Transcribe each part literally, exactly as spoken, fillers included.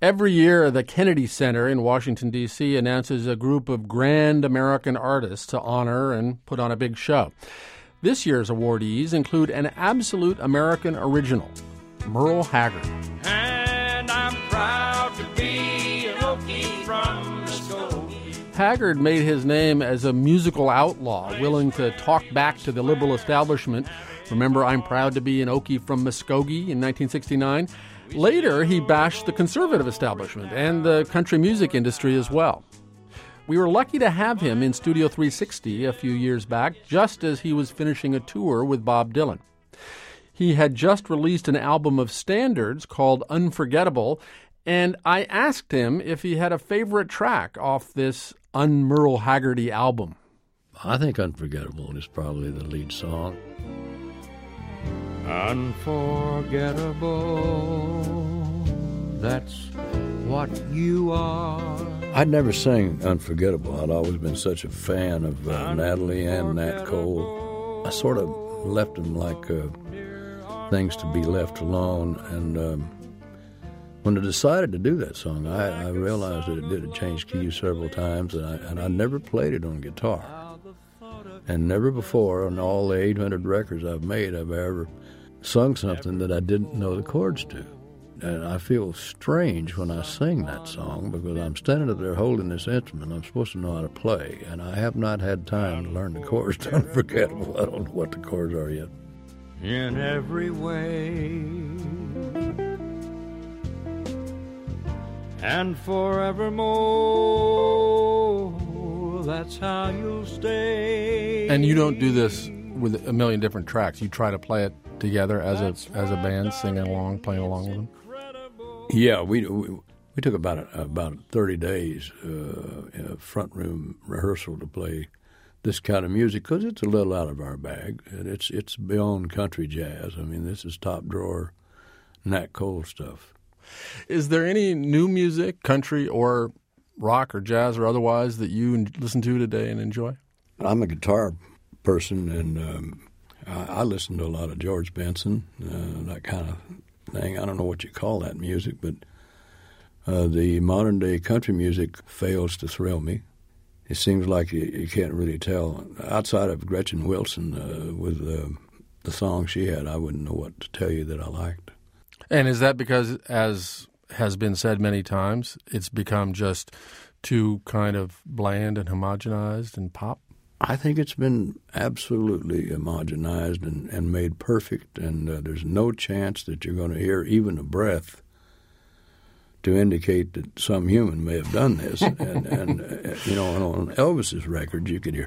Every year, the Kennedy Center in Washington, D C announces a group of grand American artists to honor and put on a big show. This year's awardees include an absolute American original, Merle Haggard. And I'm proud to be an Okie from Muskogee. Haggard made his name as a musical outlaw, willing to talk back to the liberal establishment. Remember, I'm proud to be an Okie from Muskogee in nineteen sixty-nine? Later, he bashed the conservative establishment and the country music industry as well. We were lucky to have him in Studio three sixty a few years back, just as he was finishing a tour with Bob Dylan. He had just released an album of standards called Unforgettable, and I asked him if he had a favorite track off this un-Merle Haggardy album. I think Unforgettable is probably the lead song. Unforgettable, that's what you are. I'd never sang Unforgettable. I'd always been such a fan of uh, Natalie and Nat Cole. I sort of left them like uh, things to be left alone. And um, when I decided to do that song, I, I realized that it did. It changed keys several times, and I, and I never played it on guitar. And never before, on all the eight hundred records I've made, I've ever sung something that I didn't know the chords to. And I feel strange when I sing that song because I'm standing up there holding this instrument. I'm supposed to know how to play, and I have not had time to learn the chords to Unforgettable. I don't know what the chords are yet. In every way and forevermore, that's how you'll stay. And you don't do this with a million different tracks. You try to play it together as a as a band, singing along, playing along with them. Yeah, we we, we took about a, about thirty days uh, in a front room rehearsal to play this kind of music because it's a little out of our bag. And it's it's beyond country jazz. I mean, this is top drawer Nat Cole stuff. Is there any new music, country or rock or jazz or otherwise, that you listen to today and enjoy? I'm a guitar person, and um, I, I listen to a lot of George Benson, uh, that kind of thing. I don't know what you call that music, but uh, the modern-day country music fails to thrill me. It seems like you, you can't really tell. Outside of Gretchen Wilson, uh, with uh, the song she had, I wouldn't know what to tell you that I liked. And is that because, as has been said many times, it's become just too kind of bland and homogenized and pop? I think it's been absolutely homogenized and, and made perfect, and uh, there's no chance that you're going to hear even a breath to indicate that some human may have done this. and, and uh, you know, on Elvis's records, you could hear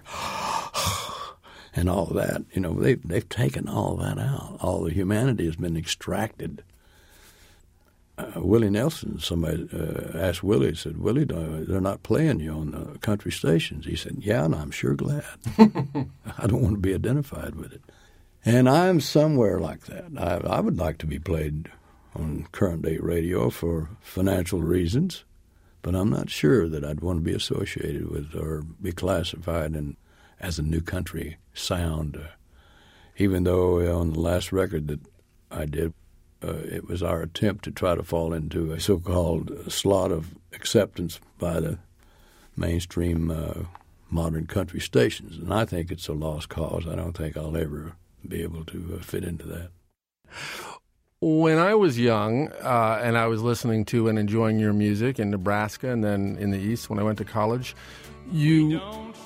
and all of that. You know, they've, they've taken all that out. All the humanity has been extracted. Uh, Willie Nelson, somebody uh, asked Willie, said, Willie, they're not playing you on the country stations. He said, yeah, and I'm sure glad. I don't want to be identified with it. And I'm somewhere like that. I, I would like to be played on current-day radio for financial reasons, but I'm not sure that I'd want to be associated with or be classified in, as a new country sound, uh, even though uh, on the last record that I did, Uh, it was our attempt to try to fall into a so-called slot of acceptance by the mainstream uh, modern country stations. And I think it's a lost cause. I don't think I'll ever be able to uh, fit into that. When I was young uh, and I was listening to and enjoying your music in Nebraska and then in the East when I went to college, you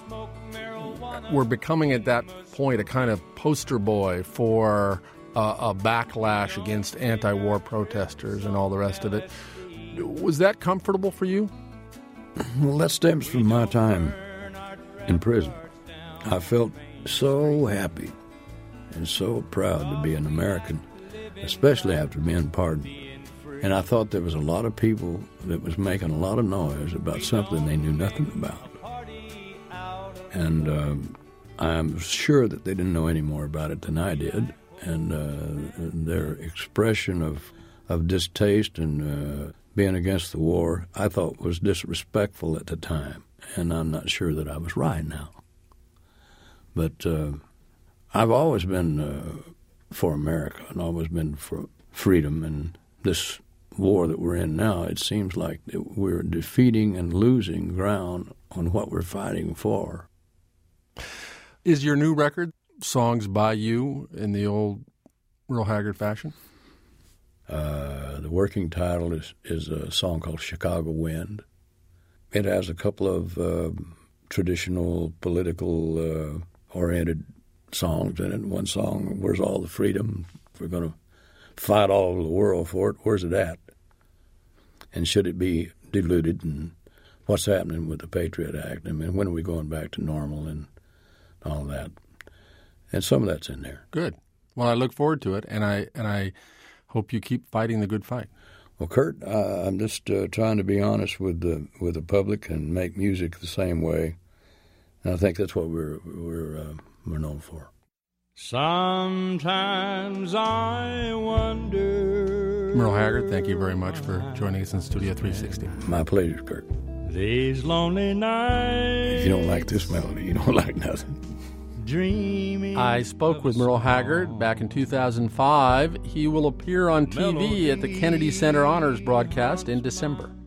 were becoming at that point a kind of poster boy for Uh, a backlash against anti-war protesters and all the rest of it. Was that comfortable for you? Well, that stems from my time in prison. I felt so happy and so proud to be an American, especially after being pardoned. And I thought there was a lot of people that was making a lot of noise about something they knew nothing about. And um, I'm sure that they didn't know any more about it than I did. And uh, their expression of of distaste and uh, being against the war, I thought was disrespectful at the time. And I'm not sure that I was right now. But uh, I've always been uh, for America and always been for freedom. And this war that we're in now, it seems like we're defeating and losing ground on what we're fighting for. Is your new record songs by you in the old Merle Haggard fashion? Uh, the working title is, is a song called Chicago Wind. It has a couple of uh, traditional political uh, oriented songs in it. One song, Where's All the Freedom? If we're going to fight all over the world for it, where's it at? And should it be diluted? And what's happening with the Patriot Act? I mean, when are we going back to normal and all that? And some of that's in there. Good. Well, I look forward to it, and I and I hope you keep fighting the good fight. Well, Kurt, uh, I'm just uh, trying to be honest with the with the public and make music the same way. And I think that's what we're we're uh, we're known for. Sometimes I wonder. Merle Haggard, thank you very much for joining us in Studio three sixty. My pleasure, Kurt. These lonely nights. If you don't like this melody, you don't like nothing. Dreaming. I spoke with Merle Haggard back in two thousand five. He will appear on T V at the Kennedy Center Honors broadcast in December.